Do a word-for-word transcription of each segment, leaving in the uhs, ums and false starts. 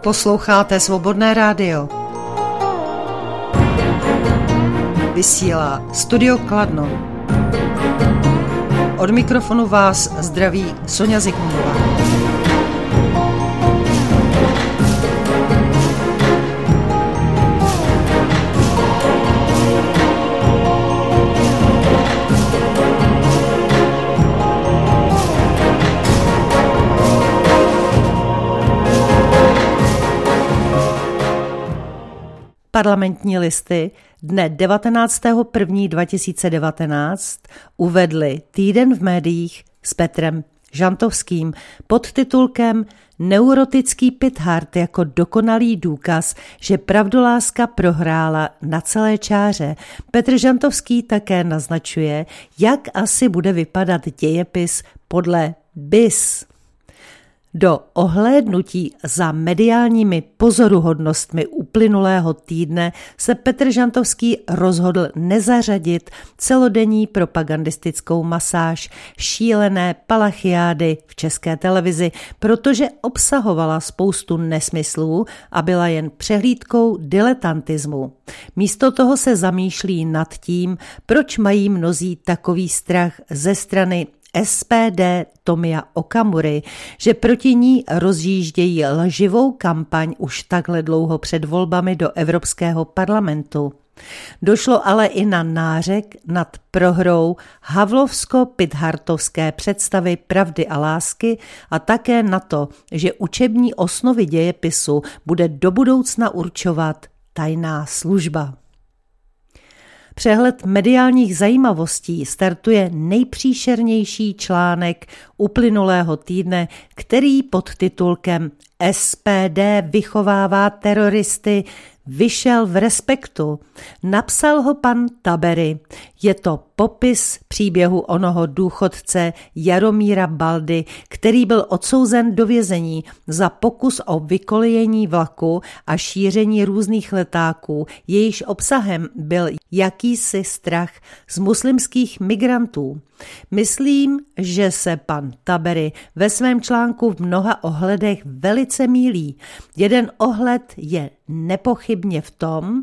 Posloucháte Svobodné rádio. Vysílá Studio Kladno. Od mikrofonu vás zdraví Sonja Zikmundová. Parlamentní listy dne devatenáctého prvního dva tisíce devatenáct uvedli Týden v médiích s Petrem Žantovským pod titulkem Neurotický Pithart jako dokonalý důkaz, že pravdoláska prohrála na celé čáře. Petr Žantovský také naznačuje, jak asi bude vypadat dějepis podle B I S. Do ohlédnutí za mediálními pozoruhodnostmi uplynulého týdne se Petr Žantovský rozhodl nezařadit celodenní propagandistickou masáž šílené palachiády v České televizi, protože obsahovala spoustu nesmyslů a byla jen přehlídkou diletantismu. Místo toho se zamýšlí nad tím, proč mají mnozí takový strach ze strany S P D Tomia Okamury, že proti ní rozjíždějí lživou kampaň už takhle dlouho před volbami do Evropského parlamentu. Došlo ale i na nářek nad prohrou havlovsko-pithartovské představy pravdy a lásky a také na to, že učební osnovy dějepisu bude do budoucna určovat tajná služba. Přehled mediálních zajímavostí startuje nejpříšernější článek uplynulého týdne, který pod titulkem S P D vychovává teroristy vyšel v Respektu. Napsal ho pan Tabery. Je to popis příběhu onoho důchodce Jaromíra Baldy, který byl odsouzen do vězení za pokus o vykolejení vlaku a šíření různých letáků, jejíž obsahem byl jakýsi strach z muslimských migrantů. Myslím, že se pan Tabery ve svém článku v mnoha ohledech velice mýlí. Jeden ohled je nepochybně v tom,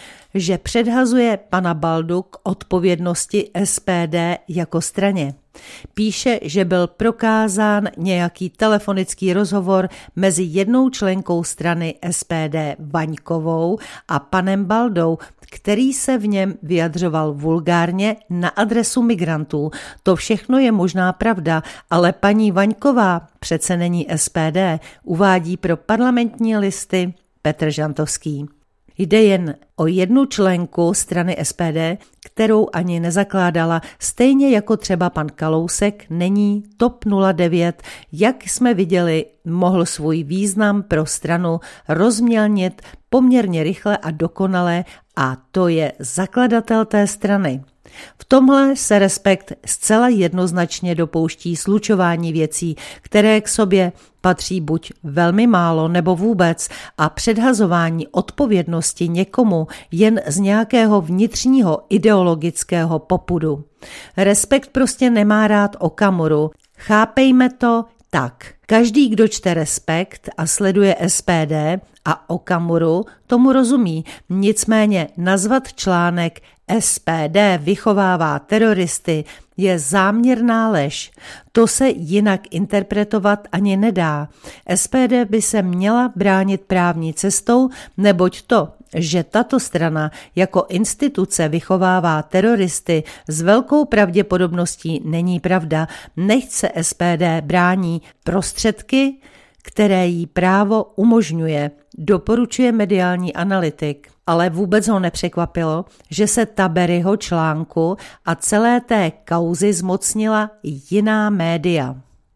že předhazuje pana Baldu k odpovědnosti S P D jako straně. Píše, že byl prokázán nějaký telefonický rozhovor mezi jednou členkou strany S P D Vaňkovou a panem Baldou, který se v něm vyjadřoval vulgárně na adresu migrantů. To všechno je možná pravda, ale paní Vaňková přece není S P D, uvádí pro Parlamentní listy Petr Žantovský. Jde jen o jednu členku strany S P D, kterou ani nezakládala, stejně jako třeba pan Kalousek není T O P nula devět, jak jsme viděli, mohl svůj význam pro stranu rozmělnit poměrně rychle a dokonale, a to je zakladatel té strany. V tomhle se Respekt zcela jednoznačně dopouští slučování věcí, které k sobě patří buď velmi málo nebo vůbec, a předhazování odpovědnosti někomu jen z nějakého vnitřního ideologického popudu. Respekt prostě nemá rád Okamuru. Chápejme to tak. Každý, kdo čte Respekt a sleduje S P D a Okamuru, tomu rozumí. Nicméně nazvat článek S P D vychovává teroristy je záměrná lež. To se jinak interpretovat ani nedá. S P D by se měla bránit právní cestou, neboť to, že tato strana jako instituce vychovává teroristy, s velkou pravděpodobností není pravda. Nechť se S P D brání prostředky, které jí právo umožňuje, doporučuje mediální analytik. Ale vůbec ho nepřekvapilo, že se Taberyho článku a celé té kauzy zmocnila jiná média.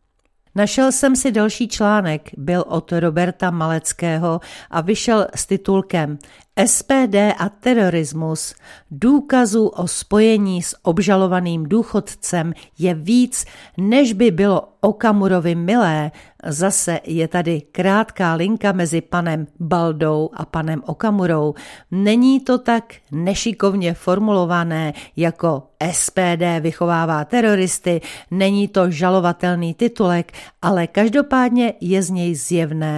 Našel jsem si další článek, byl od Roberta Maleckého a vyšel s titulkem S P D a terorismus. Důkazů o spojení s obžalovaným důchodcem je víc, než by bylo Okamurovi milé. Zase je tady krátká linka mezi panem Baldou a panem Okamurou. Není to tak nešikovně formulované jako S P D vychovává teroristy, není to žalovatelný titulek, ale každopádně je z něj zjevné,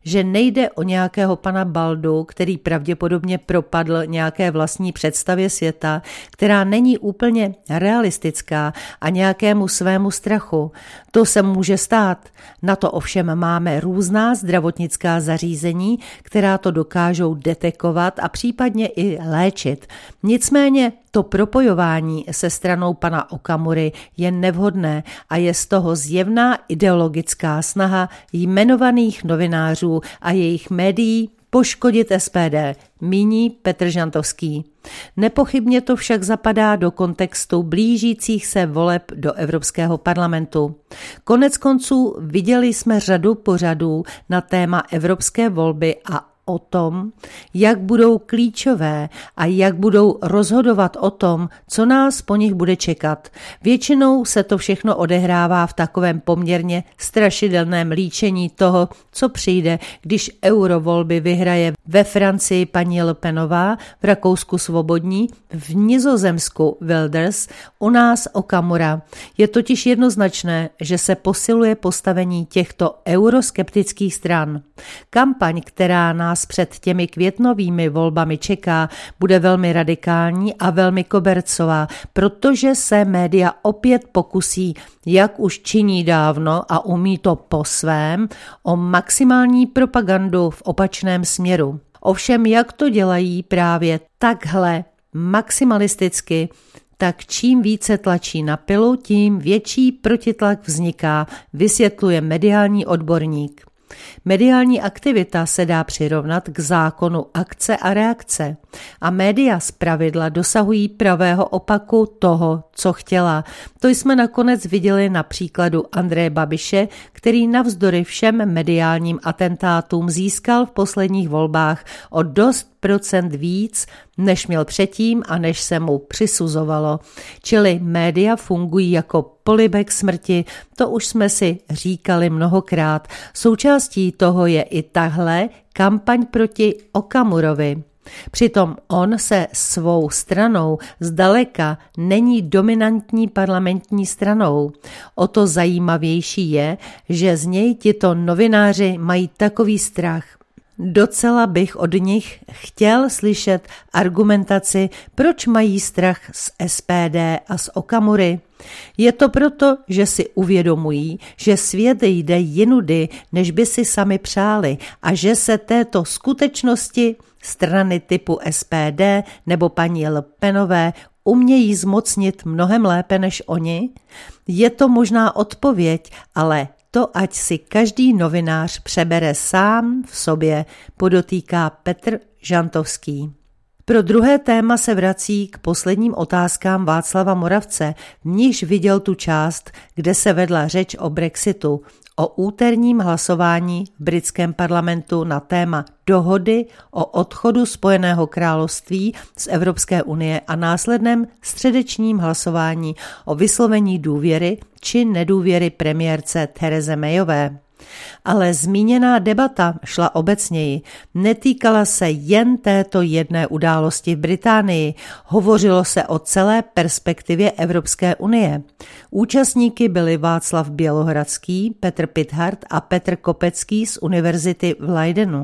že nejde o nějakého pana Baldu, který pravděpodobně propadl nějaké vlastní představě světa, která není úplně realistická a nějakému svému strachu. To se může stát. Na to ovšem máme různá zdravotnická zařízení, která to dokážou detekovat a případně i léčit. Nicméně to propojování se stranou pana Okamury je nevhodné a je z toho zjevná ideologická snaha jmenovaných novinářů a jejich médií poškodit S P D, míní Petr Žantovský. Nepochybně to však zapadá do kontextu blížících se voleb do Evropského parlamentu. Konec konců viděli jsme řadu pořadů na téma evropské volby a o tom, jak budou klíčové a jak budou rozhodovat o tom, co nás po nich bude čekat. Většinou se to všechno odehrává v takovém poměrně strašidelném líčení toho, co přijde, když eurovolby vyhraje ve Francii paní Le Penová, v Rakousku Svobodní, v Nizozemsku Wilders, u nás Okamura. Je totiž jednoznačné, že se posiluje postavení těchto euroskeptických stran. Kampaň, která nás před těmi květnovými volbami čeká, bude velmi radikální a velmi kobercová, protože se média opět pokusí, jak už činí dávno a umí to po svém, o maximální propagandu v opačném směru. Ovšem, jak to dělají právě takhle maximalisticky, tak čím více tlačí na pilu, tím větší protitlak vzniká, vysvětluje mediální odborník. Mediální aktivita se dá přirovnat k zákonu akce a reakce a média zpravidla dosahují pravého opaku toho, co chtěla. To jsme nakonec viděli na příkladu Andreje Babiše, který navzdory všem mediálním atentátům získal v posledních volbách o dost procent víc, než měl předtím a než se mu přisuzovalo. Čili média fungují jako polibek smrti, to už jsme si říkali mnohokrát. Součástí toho je i tahle kampaň proti Okamurovi. Přitom on se svou stranou zdaleka není dominantní parlamentní stranou. O to zajímavější je, že z něj tito novináři mají takový strach. Docela bych od nich chtěl slyšet argumentaci, proč mají strach z S P D a z Okamury. Je to proto, že si uvědomují, že svět jde jinudy, než by si sami přáli a že se této skutečnosti strany typu S P D nebo paní Le Penové umějí zmocnit mnohem lépe než oni? Je to možná odpověď, ale to ať si každý novinář přebere sám v sobě, podotýká Petr Žantovský. Pro druhé téma se vrací k posledním otázkám Václava Moravce, v níž viděl tu část, kde se vedla řeč o Brexitu, o úterním hlasování v britském parlamentu na téma dohody o odchodu Spojeného království z Evropské unie a následném středečním hlasování o vyslovení důvěry či nedůvěry premiérce Therese Mayové. Ale zmíněná debata šla obecněji, netýkala se jen této jedné události v Británii, hovořilo se o celé perspektivě Evropské unie. Účastníky byli Václav Bělohradský, Petr Pithart a Petr Kopecký z univerzity v Leidenu.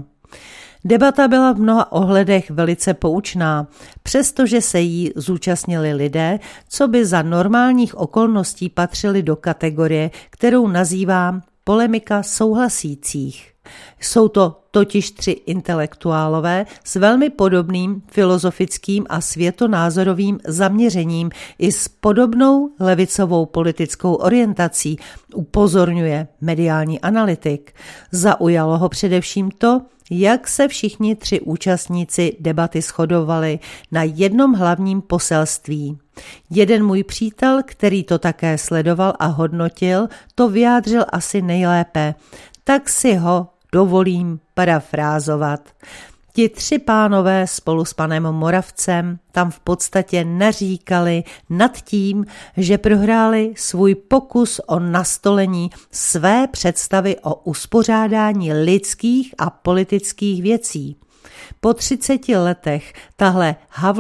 Debata byla v mnoha ohledech velice poučná, přestože se jí zúčastnili lidé, co by za normálních okolností patřili do kategorie, kterou nazývám polemika souhlasících. Jsou to totiž tři intelektuálové s velmi podobným filozofickým a světonázorovým zaměřením i s podobnou levicovou politickou orientací, upozorňuje mediální analytik. Zaujalo ho především to, jak se všichni tři účastníci debaty shodovali na jednom hlavním poselství. Jeden můj přítel, který to také sledoval a hodnotil, to vyjádřil asi nejlépe, tak si ho dovolím parafrázovat. Ti tři pánové spolu s panem Moravcem tam v podstatě naříkali nad tím, že prohráli svůj pokus o nastolení své představy o uspořádání lidských a politických věcí. Po třiceti letech tahle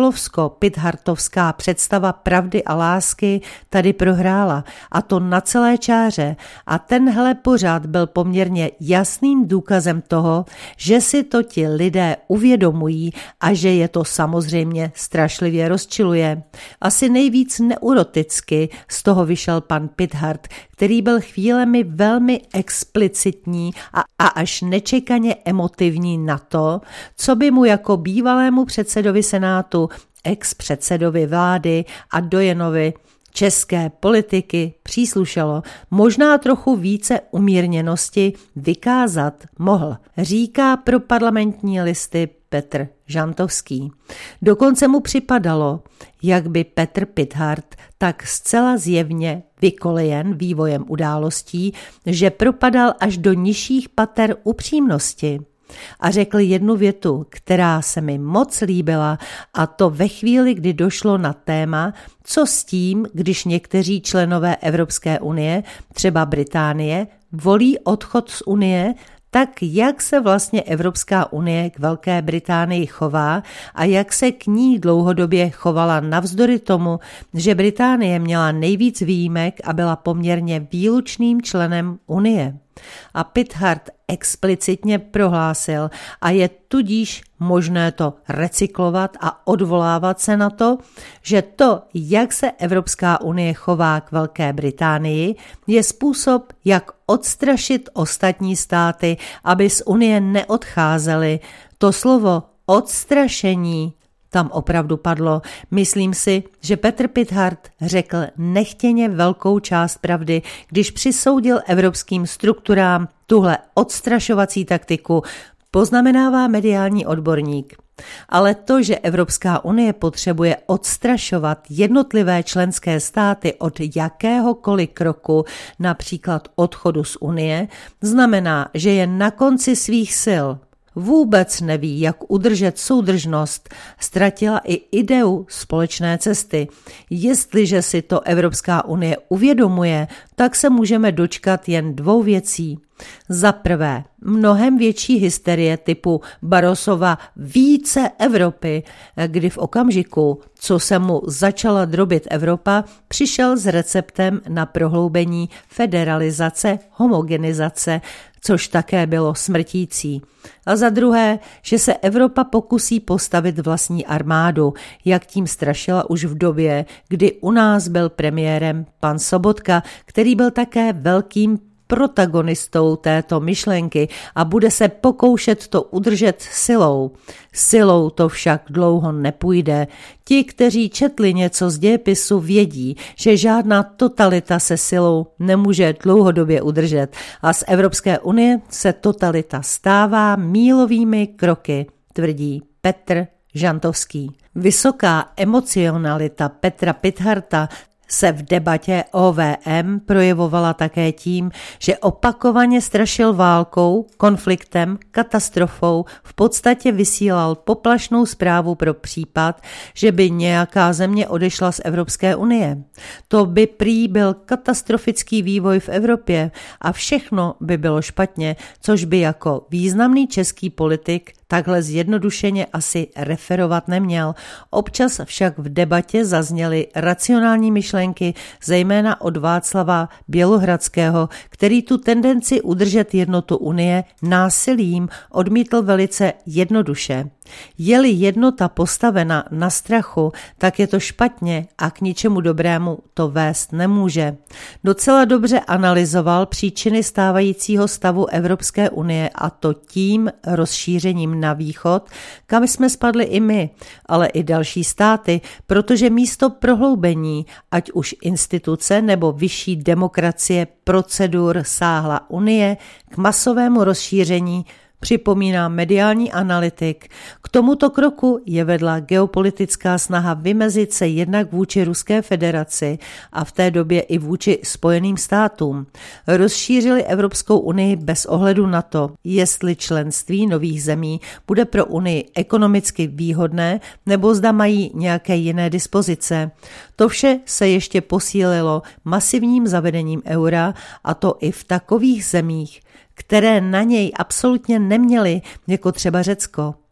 havlovsko-pithartovská představa pravdy a lásky tady prohrála, a to na celé čáře, a tenhle pořad byl poměrně jasným důkazem toho, že si to ti lidé uvědomují a že je to samozřejmě strašlivě rozčiluje. Asi nejvíc neuroticky z toho vyšel pan Pithart, který byl chvílemi velmi explicitní a, a až nečekaně emotivní na to, co by mu jako bývalému předsedovi Senátu, ex-předsedovi vlády a dojenovi české politiky příslušelo, možná trochu více umírněnosti vykázat mohl, říká pro Parlamentní listy Petr Žantovský. Dokonce mu připadalo, jak by Petr Pithart tak zcela zjevně vykolejen vývojem událostí, že propadal až do nižších pater upřímnosti. A řekl jednu větu, která se mi moc líbila, a to ve chvíli, kdy došlo na téma, co s tím, když někteří členové Evropské unie, třeba Británie, volí odchod z unie, tak jak se vlastně Evropská unie k Velké Británii chová a jak se k ní dlouhodobě chovala navzdory tomu, že Británie měla nejvíc výjimek a byla poměrně výlučným členem unie. A Pithart explicitně prohlásil, a je tudíž možné to recyklovat a odvolávat se na to, že to, jak se Evropská unie chová k Velké Británii, je způsob, jak odstrašit ostatní státy, aby z unie neodcházely. To slovo odstrašení tam opravdu padlo. Myslím si, že Petr Pithart řekl nechtěně velkou část pravdy, když přisoudil evropským strukturám tuhle odstrašovací taktiku, poznamenává mediální odborník. Ale to, že Evropská unie potřebuje odstrašovat jednotlivé členské státy od jakéhokoliv kroku, například odchodu z unie, znamená, že je na konci svých sil. Vůbec neví, jak udržet soudržnost, ztratila i ideu společné cesty. Jestliže si to Evropská unie uvědomuje, tak se můžeme dočkat jen dvou věcí. Za prvé, mnohem větší hysterie typu Barrosova více Evropy, kdy v okamžiku, co se mu začala drobit Evropa, přišel s receptem na prohloubení federalizace, homogenizace, což také bylo smrtící. A za druhé, že se Evropa pokusí postavit vlastní armádu, jak tím strašila už v době, kdy u nás byl premiérem pan Sobotka, který byl také velkým protagonistou této myšlenky a bude se pokoušet to udržet silou. Silou to však dlouho nepůjde. Ti, kteří četli něco z dějepisu, vědí, že žádná totalita se silou nemůže dlouhodobě udržet a z Evropské unie se totalita stává mílovými kroky, tvrdí Petr Žantovský. Vysoká emocionalita Petra Pitharta se v debatě O V M projevovala také tím, že opakovaně strašil válkou, konfliktem, katastrofou, v podstatě vysílal poplašnou zprávu pro případ, že by nějaká země odešla z Evropské unie. To by prý byl katastrofický vývoj v Evropě a všechno by bylo špatně, což by jako významný český politik takhle zjednodušeně asi referovat neměl. Občas však v debatě zazněly racionální myšlenky, zejména od Václava Bělohradského, který tu tendenci udržet jednotu unie násilím odmítl velice jednoduše. Je-li jednota postavena na strachu, tak je to špatně a k ničemu dobrému to vést nemůže. Docela dobře analyzoval příčiny stávajícího stavu Evropské unie, a to tím rozšířením na východ, kam jsme spadli i my, ale i další státy, protože místo prohloubení, ať už instituce nebo vyšší demokracie procedur sáhla unie k masovému rozšíření, připomíná mediální analytik. K tomuto kroku je vedla geopolitická snaha vymezit se jednak vůči Ruské federaci a v té době i vůči Spojeným státům. Rozšířili Evropskou unii bez ohledu na to, jestli členství nových zemí bude pro unii ekonomicky výhodné nebo zda mají nějaké jiné dispozice. To vše se ještě posílilo masivním zavedením eura, a to i v takových zemích, které na něj absolutně neměly, jako třeba Řecko.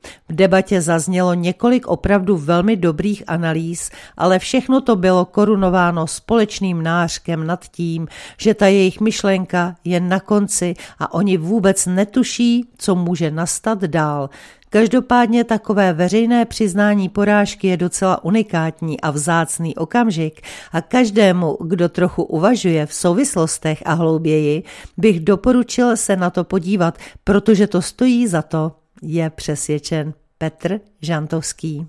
V debatě zaznělo několik opravdu velmi dobrých analýz, ale všechno to bylo korunováno společným nářkem nad tím, že ta jejich myšlenka je na konci a oni vůbec netuší, co může nastat dál. Každopádně takové veřejné přiznání porážky je docela unikátní a vzácný okamžik a každému, kdo trochu uvažuje v souvislostech a hlouběji, bych doporučil se na to podívat, protože to stojí za to, je přesvědčen Petr Žantovský.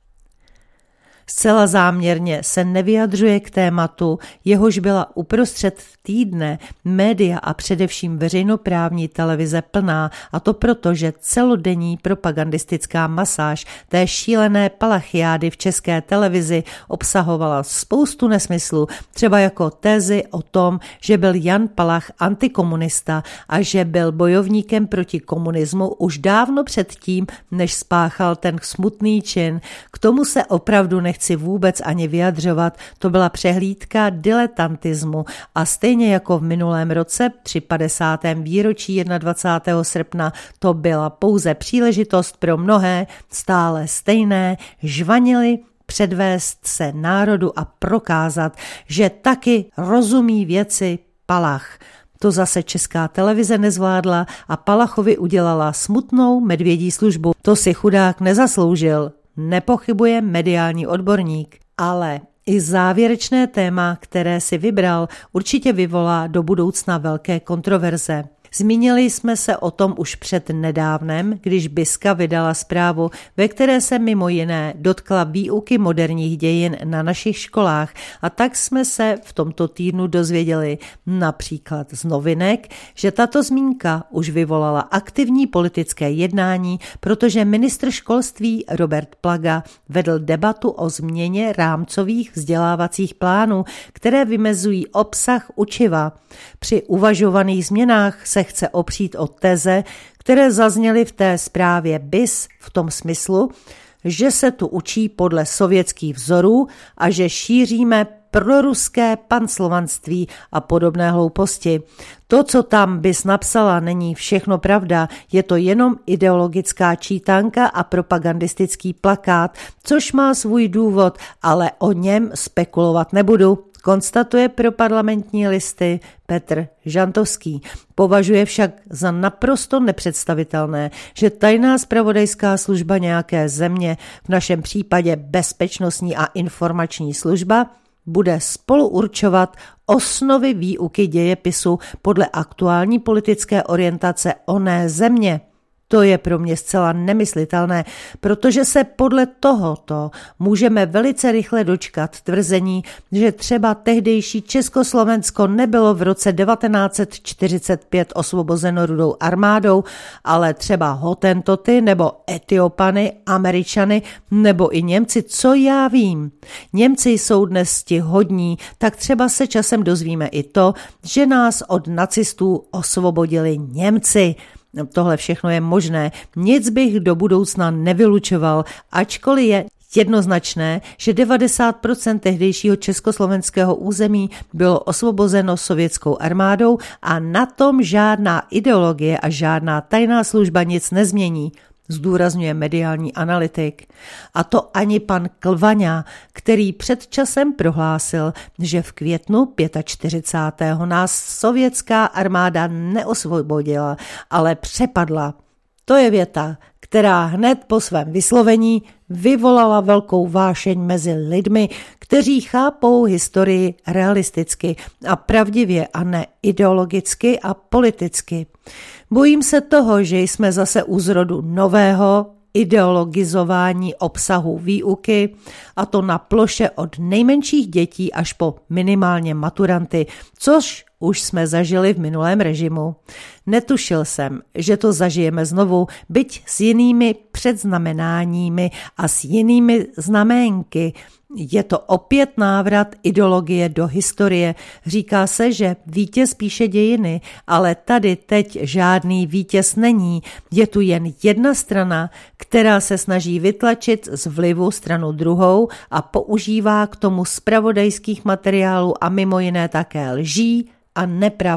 Zcela záměrně se nevyjadřuje k tématu, jehož byla uprostřed týdne média a především veřejnoprávní televize plná, a to proto, že celodenní propagandistická masáž té šílené palachiády v České televizi obsahovala spoustu nesmyslů, třeba jako tézy o tom, že byl Jan Palach antikomunista a že byl bojovníkem proti komunismu už dávno předtím, než spáchal ten smutný čin. K tomu se opravdu nechci Chci vůbec ani vyjadřovat, to byla přehlídka diletantismu a stejně jako v minulém roce při padesátém výročí dvacátého prvního srpna to byla pouze příležitost pro mnohé stále stejné žvanili předvést se národu a prokázat, že taky rozumí věci Palach. To zase Česká televize nezvládla a Palachovi udělala smutnou medvědí službu. To si chudák nezasloužil. Nepochybuje mediální odborník, ale i závěrečné téma, které si vybral, určitě vyvolá do budoucna velké kontroverze. Zmínili jsme se o tom už před nedávnem, když Biska vydala zprávu, ve které se mimo jiné dotkla výuky moderních dějin na našich školách, a tak jsme se v tomto týdnu dozvěděli například z novinek, že tato zmínka už vyvolala aktivní politické jednání, protože ministr školství Robert Plaga vedl debatu o změně rámcových vzdělávacích plánů, které vymezují obsah učiva. Při uvažovaných změnách se chce opřít o teze, které zazněly v té zprávě B I S v tom smyslu, že se tu učí podle sovětských vzorů a že šíříme proruské panslovanství a podobné hlouposti. To, co tam B I S napsala, není všechno pravda, je to jenom ideologická čítanka a propagandistický plakát, což má svůj důvod, ale o něm spekulovat nebudu. Konstatuje pro Parlamentní listy Petr Žantovský. Považuje však za naprosto nepředstavitelné, že tajná zpravodajská služba nějaké země, v našem případě bezpečnostní a informační služba, bude spolu určovat osnovy výuky dějepisu podle aktuální politické orientace oné země. To je pro mě zcela nemyslitelné, protože se podle tohoto můžeme velice rychle dočkat tvrzení, že třeba tehdejší Československo nebylo v roce devatenáct set čtyřicet pět osvobozeno Rudou armádou, ale třeba Hotentoty nebo Etiopany, Američany nebo i Němci, co já vím. Němci jsou dnes stihodní, tak třeba se časem dozvíme i to, že nás od nacistů osvobodili Němci. Tohle všechno je možné, nic bych do budoucna nevylučoval, ačkoliv je jednoznačné, že devadesát procent tehdejšího československého území bylo osvobozeno sovětskou armádou a na tom žádná ideologie a žádná tajná služba nic nezmění, zdůrazňuje mediální analytik. A to ani pan Klvaňa, který před časem prohlásil, že v květnu čtyřicátého pátého nás sovětská armáda neosvobodila, ale přepadla. To je věta, která hned po svém vyslovení vyvolala velkou vášeň mezi lidmi, kteří chápou historii realisticky a pravdivě a ne ideologicky a politicky. Bojím se toho, že jsme zase u zrodu nového ideologizování obsahu výuky, a to na ploše od nejmenších dětí až po minimálně maturanty, což už jsme zažili v minulém režimu. Netušil jsem, že to zažijeme znovu, byť s jinými předznamenáními a s jinými znaménky. Je to opět návrat ideologie do historie. Říká se, že vítěz píše dějiny, ale tady teď žádný vítěz není. Je tu jen jedna strana, která se snaží vytlačit z vlivu stranu druhou a používá k tomu zpravodajských materiálů a mimo jiné také lží a nepravd.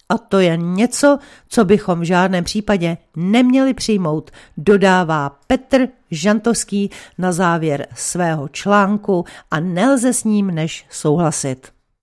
A to je něco, co bychom v žádném případě neměli přijmout, dodává Petr Žantovský na závěr svého článku a nelze s ním než souhlasit.